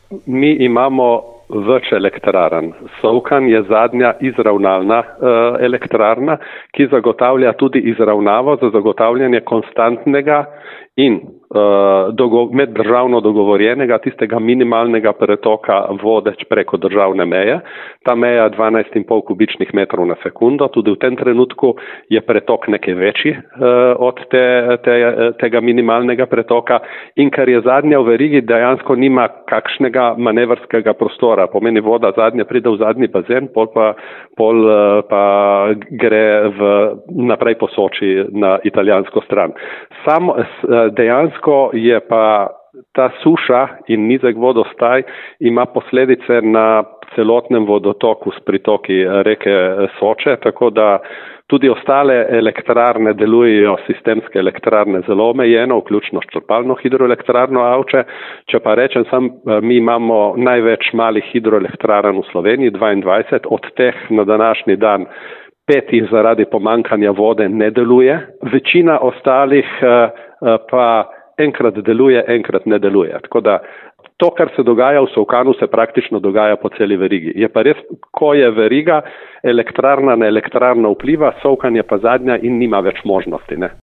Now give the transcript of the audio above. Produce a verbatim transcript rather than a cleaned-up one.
mi imamo več elektrarn. Sovkan je zadnja izravnalna uh, elektrarna, ki zagotavlja tudi izravnavo za zagotavljanje konstantnega in uh, dogo, meddržavno dogovorjenega tistega minimalnega pretoka vode preko državne meje. Ta meja dvanajst in pol kubičnih metrov na sekundo. Tudi v tem trenutku je pretok nekaj večji uh, od te, te, tega minimalnega pretoka in ker je zadnja v verigi, dejansko nima kakšnega manevrskega prostora. Pomeni voda zadnja pride v zadnji bazen, pol pa, pol uh, pa gre v, naprej po Soči na italijansko stran. Samo uh, dejansko je pa ta suša in nizek vodostaj ima posledice na celotnem vodotoku s pritoki reke Soče, tako da tudi ostale elektrarne delujejo, sistemske elektrarne zelo omejeno, vključno s črpalno hidroelektrarno Avče. Če pa rečem sam, mi imamo največ malih hidroelektrarn v Sloveniji, dvaindvajset, od teh na današnji dan petih zaradi pomankanja vode ne deluje. Večina ostalih pa enkrat deluje, enkrat ne deluje. Tako da to, kar se dogaja v Solkanu, se praktično dogaja po celi verigi. Je pa res, ko je veriga, elektrarna na elektrarno vpliva, Solkan je pa zadnja in nima več možnosti, ne.